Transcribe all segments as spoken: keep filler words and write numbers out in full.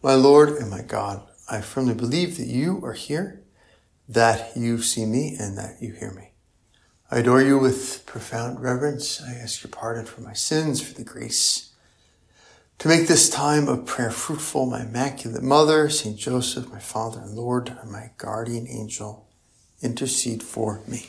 My Lord and my God, I firmly believe that you are here, that you see me, and that you hear me. I adore you with profound reverence. I ask your pardon for my sins, for the grace to make this time of prayer fruitful. My Immaculate Mother, Saint Joseph, my Father and Lord, and my guardian angel, intercede for me.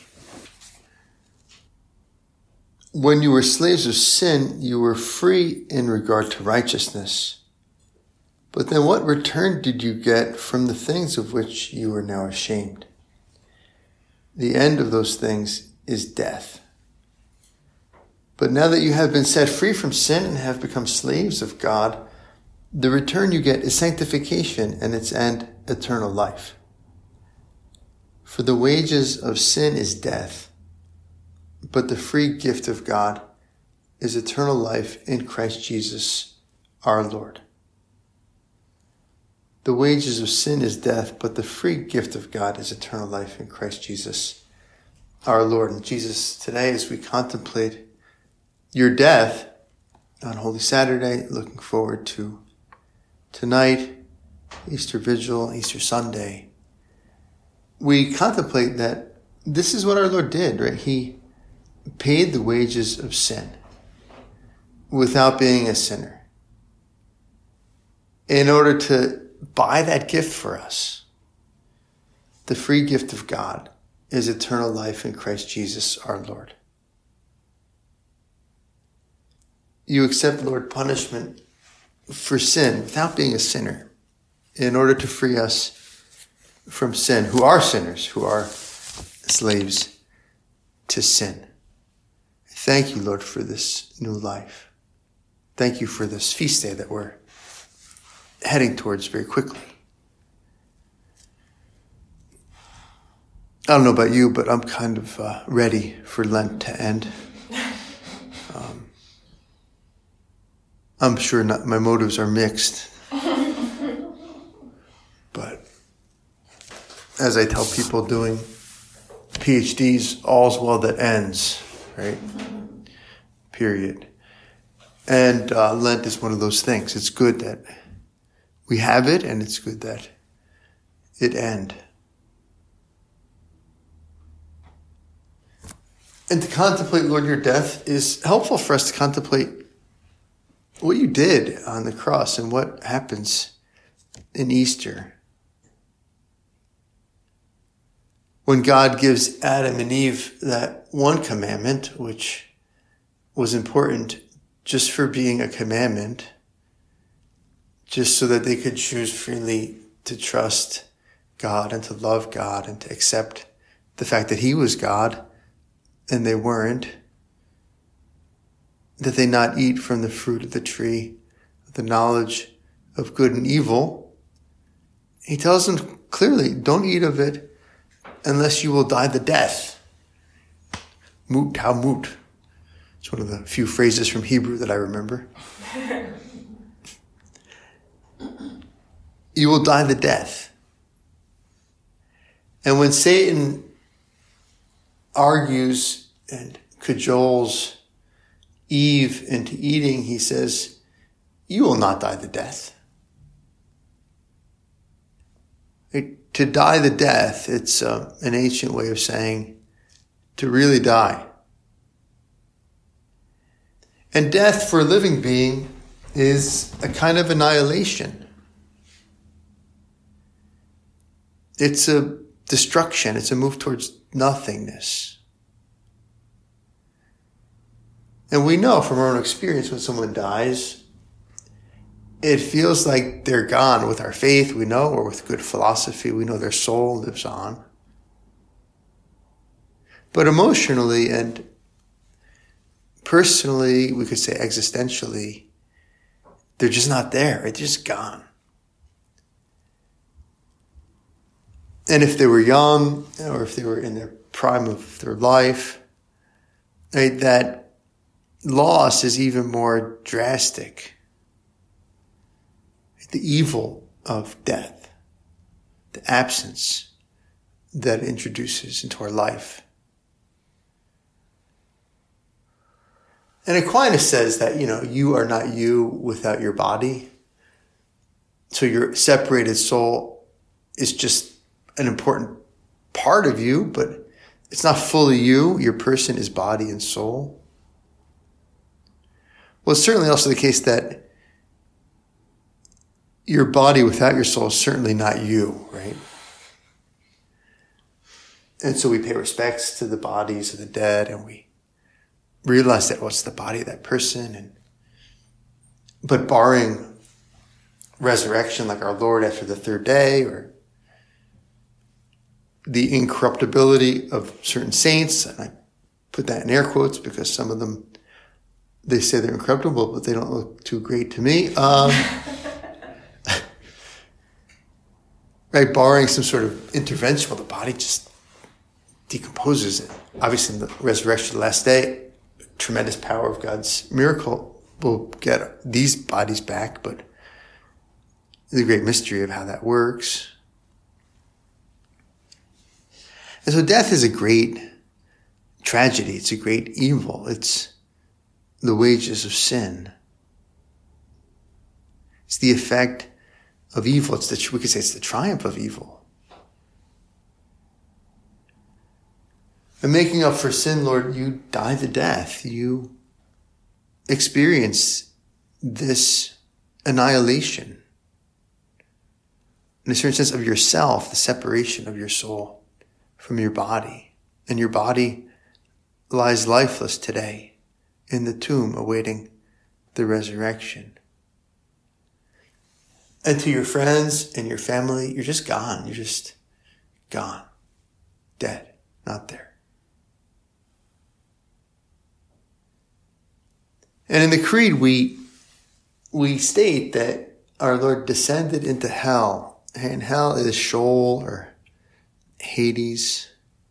When you were slaves of sin, you were free in regard to righteousness. But then what return did you get from the things of which you are now ashamed? The end of those things is death. But now that you have been set free from sin and have become slaves of God, the return you get is sanctification and its end, eternal life. For the wages of sin is death, but the free gift of God is eternal life in Christ Jesus, our Lord. The wages of sin is death, but the free gift of God is eternal life in Christ Jesus, our Lord. And Jesus, today as we contemplate your death on Holy Saturday, looking forward to tonight, Easter Vigil, Easter Sunday, we contemplate that this is what our Lord did, right? He paid the wages of sin without being a sinner in order to buy that gift for us. The free gift of God is eternal life in Christ Jesus, our Lord. You accept, Lord, punishment for sin without being a sinner in order to free us from sin, who are sinners, who are slaves to sin. Thank you, Lord, for this new life. Thank you for this feast day that we're heading towards very quickly. I don't know about you, but I'm kind of uh, ready for Lent to end. Um, I'm sure not, my motives are mixed. But as I tell people doing PhDs, all's well that ends, right? Period. And uh, Lent is one of those things. It's good that we have it, and it's good that it end. And to contemplate, Lord, your death is helpful for us to contemplate what you did on the cross and what happens in Easter. When God gives Adam and Eve that one commandment, which was important just for being a commandment, just so that they could choose freely to trust God and to love God and to accept the fact that he was God and they weren't, that they not eat from the fruit of the tree, the knowledge of good and evil. He tells them clearly, don't eat of it unless you will die the death. Mut how mut. It's one of the few phrases from Hebrew that I remember. You will die the death. And when Satan argues and cajoles Eve into eating, he says, you will not die the death. It, to die the death, it's uh, an ancient way of saying to really die. And death for a living being is a kind of annihilation. It's a destruction. It's a move towards nothingness. And we know from our own experience when someone dies, it feels like they're gone. With our faith, we know, or with good philosophy, we know their soul lives on. But emotionally and personally, we could say existentially, they're just not there. They're just gone. And if they were young, or if they were in their prime of their life, right, that loss is even more drastic. The evil of death, the absence that it introduces into our life. And Aquinas says that, you know, you are not you without your body. So So your separated soul is just an important part of you, but it's not fully you. Your person is body and soul. Well, it's certainly also the case that your body without your soul is certainly not you, right? And so we pay respects to the bodies of the dead, and we realize that, well, it's the body of that person. And but barring resurrection like our Lord after the third day, or the incorruptibility of certain saints, and I put that in air quotes because some of them, they say they're incorruptible, but they don't look too great to me. Um, right, barring some sort of intervention, well, the body just decomposes. It. Obviously, in the resurrection, the last day, tremendous power of God's miracle will get these bodies back, but the great mystery of how that works. And so death is a great tragedy. It's a great evil. It's the wages of sin. It's the effect of evil. It's the, we could say it's the triumph of evil. And making up for sin, Lord, you die the death. You experience this annihilation. In a certain sense of yourself, the separation of your soul from your body. And your body lies lifeless today in the tomb awaiting the resurrection. And to your friends and your family, you're just gone. You're just gone. Dead. Not there. And in the Creed, we, we state that our Lord descended into hell. And hell is Sheol or Hades.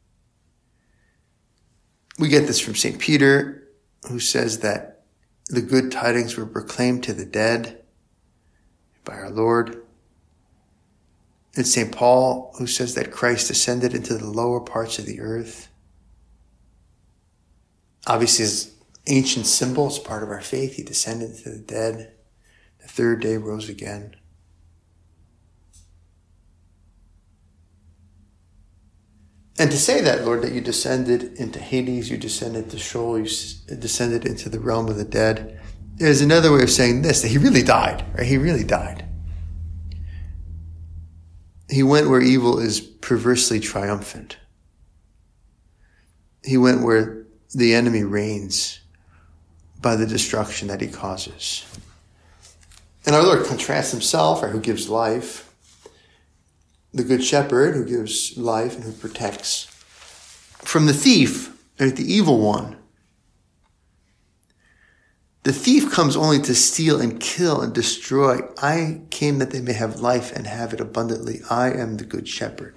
We get this from Saint Peter, who says that the good tidings were proclaimed to the dead by our Lord. It's Saint Paul, who says that Christ descended into the lower parts of the earth. Obviously, as ancient symbol, it's part of our faith. He descended into the dead. The third day rose again. And to say that, Lord, that you descended into Hades, you descended to Sheol, you descended into the realm of the dead, is another way of saying this, that he really died, right? He really died. He went where evil is perversely triumphant. He went where the enemy reigns by the destruction that he causes. And our Lord contrasts himself, or who gives life, the good shepherd who gives life and who protects, from the thief, or the evil one. The thief comes only to steal and kill and destroy. I came that they may have life and have it abundantly. I am the good shepherd.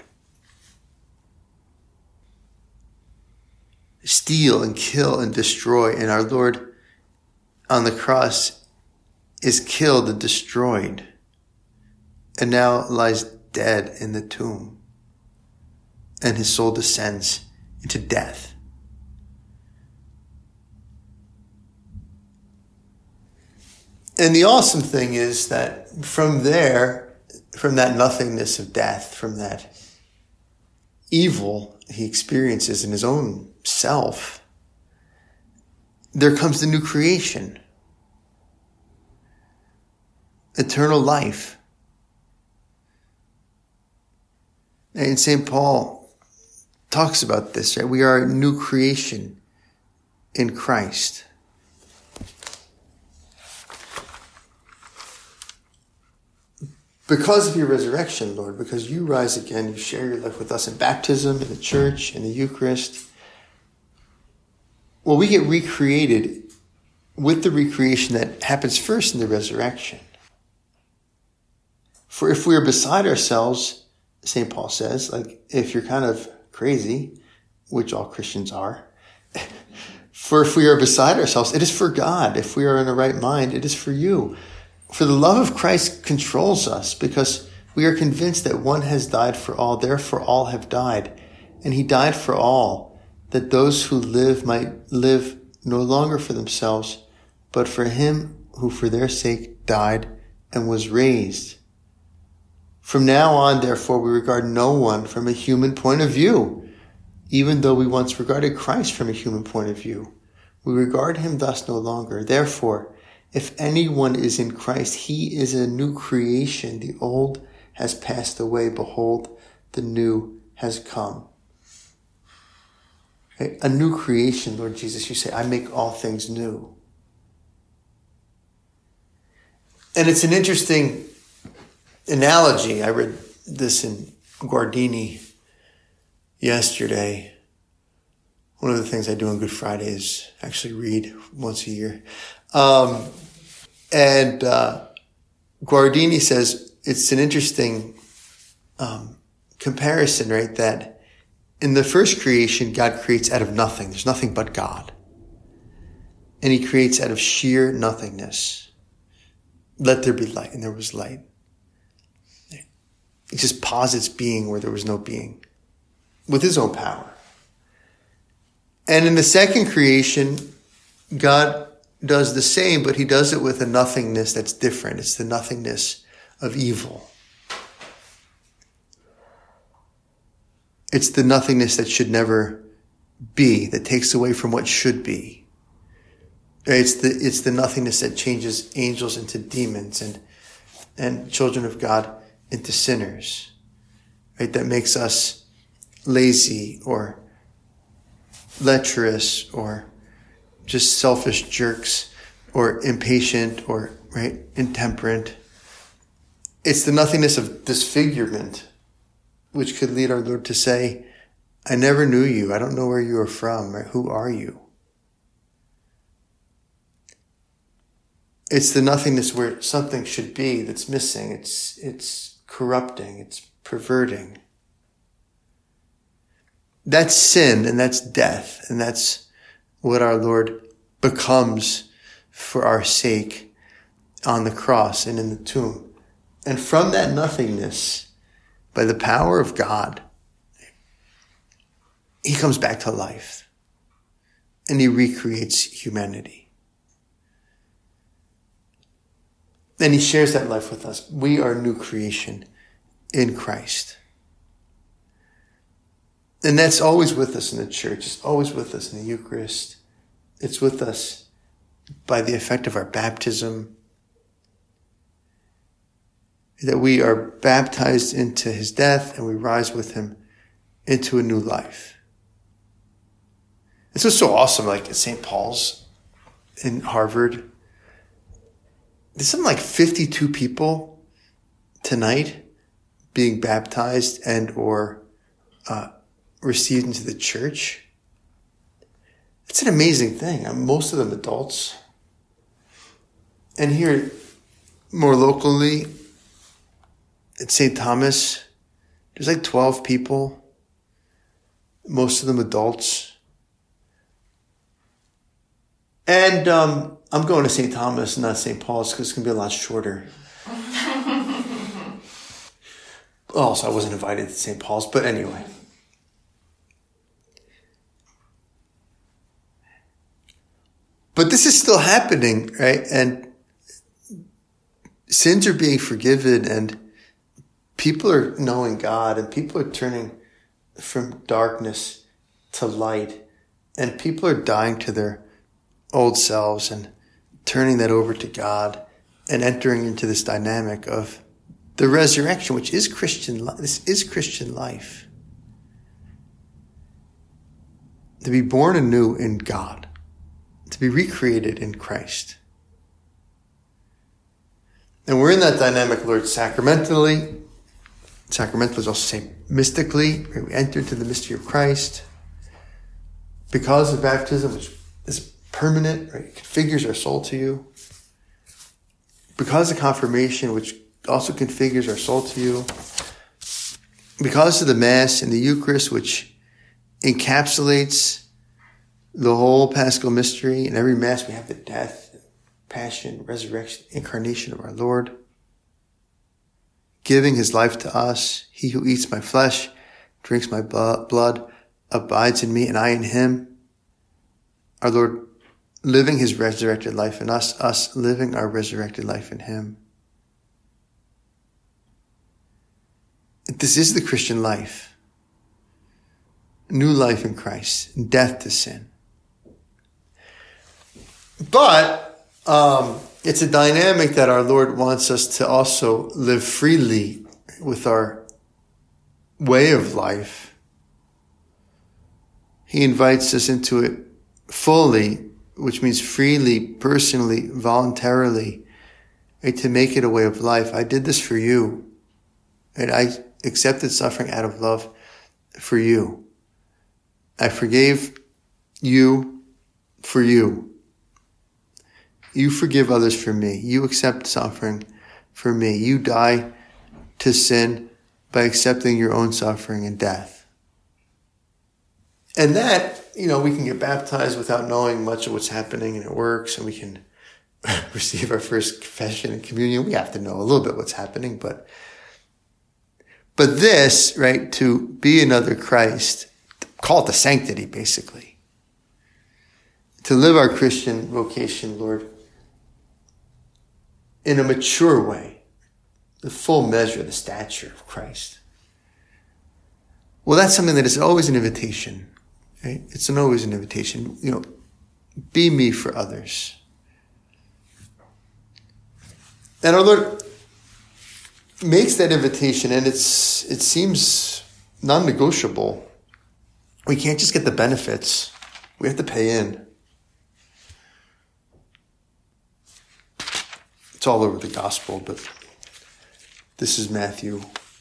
Steal and kill and destroy. And our Lord on the cross is killed and destroyed, and now lies dead in the tomb, and his soul descends into death. And the awesome thing is that from there, from that nothingness of death, from that evil he experiences in his own self, there comes the new creation, eternal life. And Saint Paul talks about this, right? We are a new creation in Christ. Because of your resurrection, Lord, because you rise again, you share your life with us in baptism, in the church, in the Eucharist. Well, we get recreated with the recreation that happens first in the resurrection. For if we are beside ourselves, Saint Paul says, like, if you're kind of crazy, which all Christians are, for if we are beside ourselves, it is for God. If we are in the right mind, it is for you. For the love of Christ controls us, because we are convinced that one has died for all, therefore all have died. And he died for all, that those who live might live no longer for themselves, but for him who for their sake died and was raised From now on, therefore, we regard no one from a human point of view, even though we once regarded Christ from a human point of view. We regard him thus no longer. Therefore, if anyone is in Christ, he is a new creation. The old has passed away. Behold, the new has come. Okay? A new creation, Lord Jesus. You say, I make all things new. And it's an interesting analogy. I read this in Guardini yesterday. One of the things I do on Good Friday is actually read once a year. Um, and uh, Guardini says it's an interesting um, comparison, right? That in the first creation, God creates out of nothing. There's nothing but God. And he creates out of sheer nothingness. Let there be light, and there was light. He just posits being where there was no being with his own power. And in the second creation, God does the same, but he does it with a nothingness that's different. It's the nothingness of evil. It's the nothingness that should never be, that takes away from what should be. It's the, it's the nothingness that changes angels into demons and, and children of God into sinners, right? That makes us lazy or lecherous or just selfish jerks or impatient or, right, intemperate. It's the nothingness of disfigurement, which could lead our Lord to say, I never knew you. I don't know where you are from. Right? Who are you? It's the nothingness where something should be that's missing. It's, it's corrupting. It's perverting. That's sin and that's death. And that's what our Lord becomes for our sake on the cross and in the tomb. And from that nothingness, by the power of God, he comes back to life and he recreates humanity. And he shares that life with us. We are a new creation in Christ. And that's always with us in the church. It's always with us in the Eucharist. It's with us by the effect of our baptism. That we are baptized into his death and we rise with him into a new life. This was so awesome, like at Saint Paul's in Harvard. There's something like fifty-two people tonight being baptized and or uh, received into the church. It's an amazing thing. I mean, most of them adults. And here, more locally, at Saint Thomas, there's like twelve people, most of them adults. And um, I'm going to Saint Thomas, not Saint Paul's, because it's going to be a lot shorter. Also, I wasn't invited to Saint Paul's, but anyway. But this is still happening, right? And sins are being forgiven and people are knowing God and people are turning from darkness to light and people are dying to their old selves and turning that over to God and entering into this dynamic of the resurrection, which is Christian life. This is Christian life. To be born anew in God. To be recreated in Christ. And we're in that dynamic, Lord, sacramentally. Sacramental is also say mystically. We enter into the mystery of Christ. Because of baptism, which is permanent, right? It configures our soul to you. Because of confirmation, which also configures our soul to you. Because of the Mass and the Eucharist, which encapsulates the whole Paschal mystery. In every Mass we have the death, passion, resurrection, incarnation of our Lord. Giving his life to us. He who eats my flesh, drinks my blood, abides in me and I in him. Our Lord living his resurrected life in us, us living our resurrected life in him. This is the Christian life. New life in Christ, death to sin. But um, it's a dynamic that our Lord wants us to also live freely with our way of life. He invites us into it fully, which means freely, personally, voluntarily, right, to make it a way of life. I did this for you. And I accepted suffering out of love for you. I forgave you for you. You forgive others for me. You accept suffering for me. You die to sin by accepting your own suffering and death. And that, you know, we can get baptized without knowing much of what's happening, and it works, and we can receive our first confession and communion. We have to know a little bit what's happening, but but this, right, to be another Christ, call it the sanctity, basically. To live our Christian vocation, Lord, in a mature way, the full measure, the stature of Christ. Well, that's something that is always an invitation, right? It's an always an invitation. You know, be me for others. And our Lord makes that invitation, and it's it seems non-negotiable. We can't just get the benefits. We have to pay in. It's all over the gospel, but this is Matthew.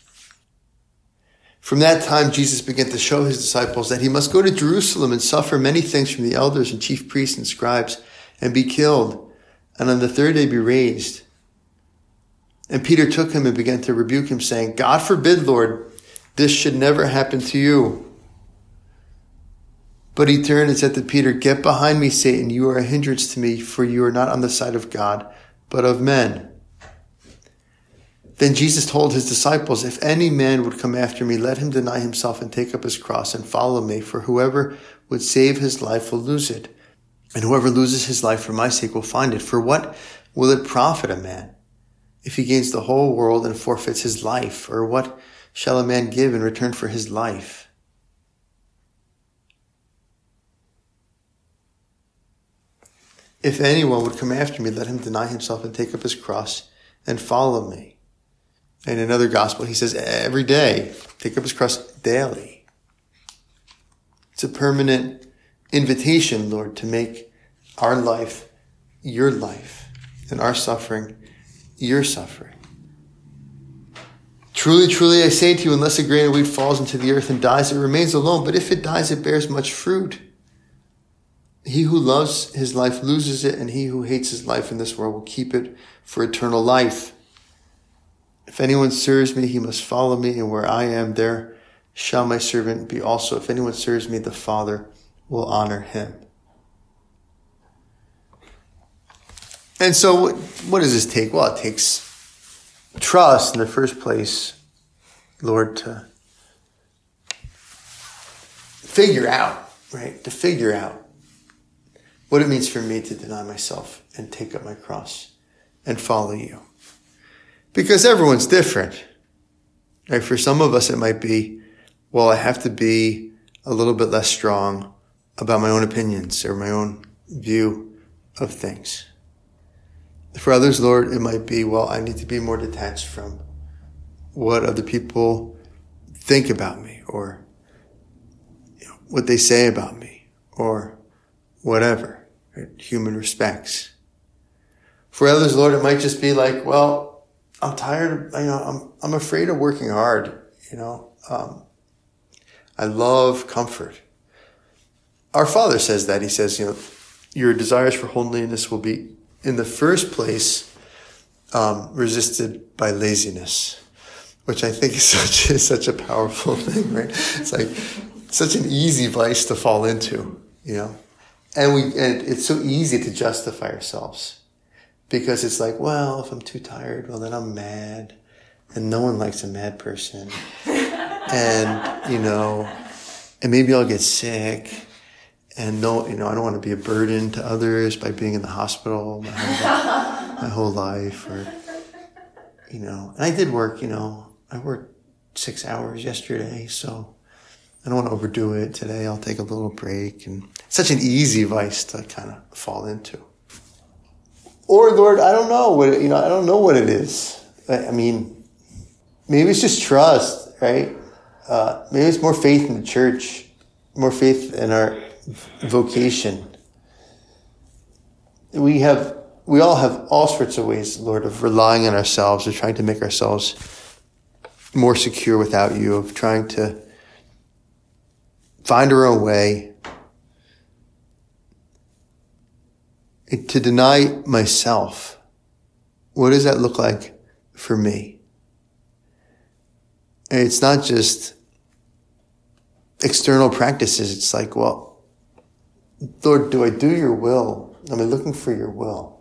From that time, Jesus began to show his disciples that he must go to Jerusalem and suffer many things from the elders and chief priests and scribes and be killed, and on the third day be raised. And Peter took him and began to rebuke him, saying, God forbid, Lord, this should never happen to you. But he turned and said to Peter, get behind me, Satan, you are a hindrance to me, for you are not on the side of God, but of men. Then Jesus told his disciples, if any man would come after me, let him deny himself and take up his cross and follow me. For whoever would save his life will lose it, and whoever loses his life for my sake will find it. For what will it profit a man if he gains the whole world and forfeits his life? Or what shall a man give in return for his life? If anyone would come after me, let him deny himself and take up his cross and follow me. In another gospel, he says, every day, take up his cross daily. It's a permanent invitation, Lord, to make our life your life and our suffering your suffering. Truly, truly, I say to you, unless a grain of wheat falls into the earth and dies, it remains alone. But if it dies, it bears much fruit. He who loves his life loses it, and he who hates his life in this world will keep it for eternal life. If anyone serves me, he must follow me, and where I am, there shall my servant be also. If anyone serves me, the Father will honor him. And so what, what does this take? Well, it takes trust in the first place, Lord, to figure out, right? To figure out what it means for me to deny myself and take up my cross and follow you. Because everyone's different. Right? For some of us, it might be, well, I have to be a little bit less strong about my own opinions or my own view of things. For others, Lord, it might be, well, I need to be more detached from what other people think about me, or you know, what they say about me, or whatever, right? Human respects. For others, Lord, it might just be like, well, I'm tired, you know, I'm, I'm afraid of working hard, you know, um, I love comfort. Our Father says that. He says, you know, your desires for holiness will be, in the first place, um, resisted by laziness, which I think is such, is such a powerful thing, right? It's like such an easy vice to fall into, you know, and we, and it's so easy to justify ourselves. Because it's like, well, if I'm too tired, well, then I'm mad. And no one likes a mad person. And, you know, and maybe I'll get sick. And no, you know, I don't want to be a burden to others by being in the hospital my whole, my whole life. Or, you know, and I did work, you know, I worked six hours yesterday, so I don't want to overdo it today. I'll take a little break. And it's such an easy vice to kind of fall into. Or, Lord, I don't know what, you know, I don't know what it is. I, I mean, maybe it's just trust, right? Uh, maybe it's more faith in the church, more faith in our vocation. We have, we all have all sorts of ways, Lord, of relying on ourselves, of trying to make ourselves more secure without you, of trying to find our own way, to deny myself. What does that look like for me? And it's not just external practices. It's like, well, Lord, do I do your will? Am I looking for your will?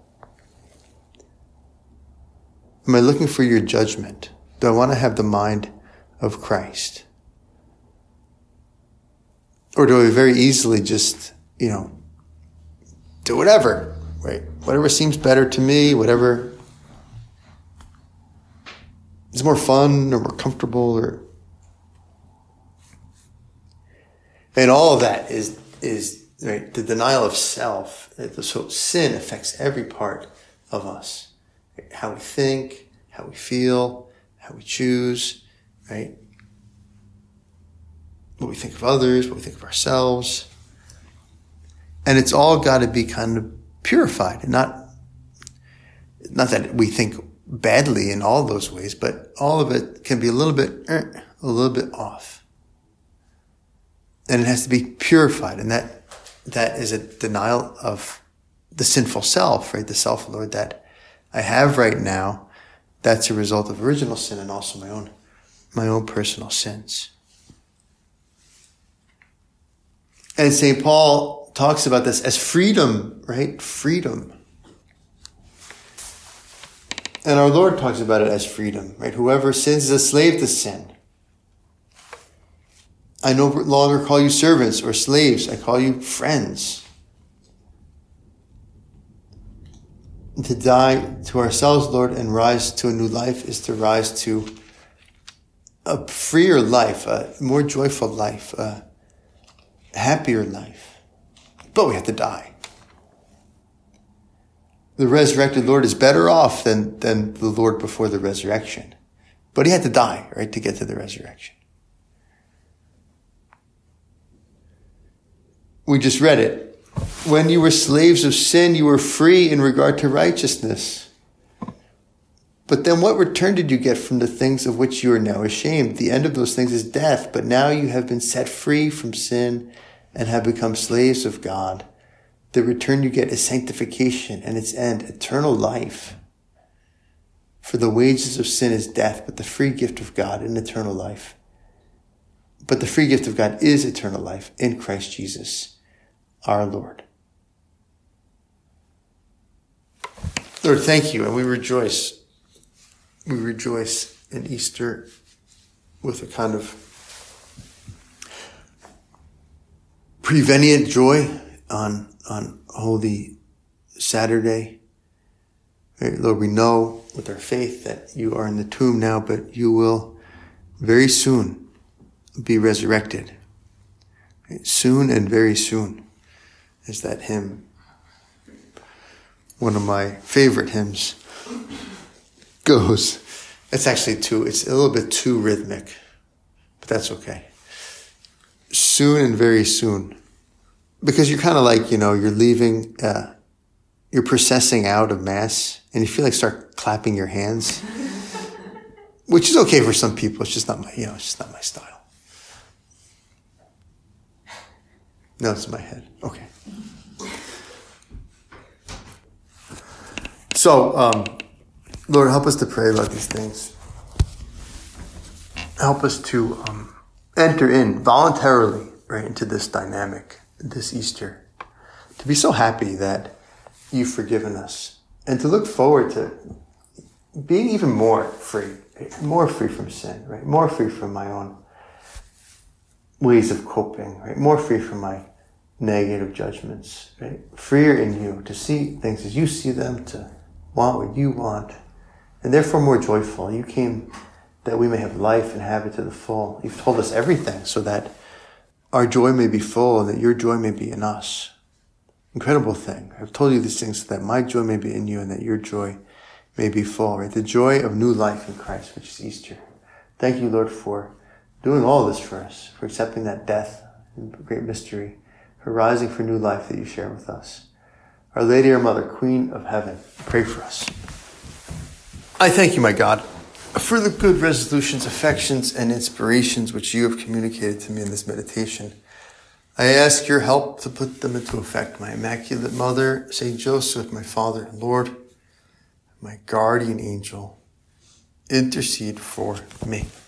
Am I looking for your judgment? Do I want to have the mind of Christ? Or do I very easily just, you know, do whatever, right? Whatever seems better to me, whatever is more fun or more comfortable, or, and all of that is, is, right, the denial of self. So sin affects every part of us. Right? How we think, how we feel, how we choose, right? What we think of others, what we think of ourselves. And it's all got to be kind of purified. And not, not that we think badly in all those ways, but all of it can be a little bit, a little bit off. And it has to be purified. And that, that is a denial of the sinful self, right? The self, Lord, that I have right now. That's a result of original sin and also my own, my own personal sins. And Saint Paul talks about this as freedom, right? Freedom. And our Lord talks about it as freedom, right? Whoever sins is a slave to sin. I no longer call you servants or slaves. I call you friends. To die to ourselves, Lord, and rise to a new life is to rise to a freer life, a more joyful life, a happier life. But we have to die. The resurrected Lord is better off than, than the Lord before the resurrection. But he had to die, right, to get to the resurrection. We just read it. When you were slaves of sin, you were free in regard to righteousness. But then what return did you get from the things of which you are now ashamed? The end of those things is death, but now you have been set free from sin and have become slaves of God. The return you get is sanctification, and its end, eternal life. For the wages of sin is death, but the free gift of God is eternal life. But the free gift of God is eternal life in Christ Jesus, our Lord. Lord, thank you, and we rejoice. We rejoice in Easter with a kind of prevenient joy on, on Holy Saturday. Right, Lord, we know with our faith that you are in the tomb now, but you will very soon be resurrected. Right? Soon and very soon, is that hymn. One of my favorite hymns goes. It's actually too, it's a little bit too rhythmic, but that's okay. Soon and very soon. Because you're kind of like, you know, you're leaving, uh, you're processing out of Mass, and you feel like start clapping your hands, which is okay for some people. It's just not my, you know, it's just not my style. No, it's in my head. Okay. So, um, Lord, help us to pray about these things. Help us to um, enter in voluntarily, right, into this dynamic, this Easter. To be so happy that you've forgiven us. And to look forward to being even more free, more free from sin, right? More free from my own ways of coping, right? More free from my negative judgments, right? Freer in you to see things as you see them, to want what you want, and therefore more joyful. You came that we may have life and have it to the full. You've told us everything so that our joy may be full and that your joy may be in us. Incredible thing. I've told you these things so that my joy may be in you and that your joy may be full, right? The joy of new life in Christ, which is Easter. Thank you, Lord, for doing all this for us, for accepting that death, great mystery, for rising for new life that you share with us. Our Lady, our Mother, Queen of Heaven, pray for us. I thank you, my God, for the good resolutions, affections, and inspirations which you have communicated to me in this meditation. I ask your help to put them into effect. My Immaculate Mother, Saint Joseph, my Father and Lord, my guardian angel, intercede for me.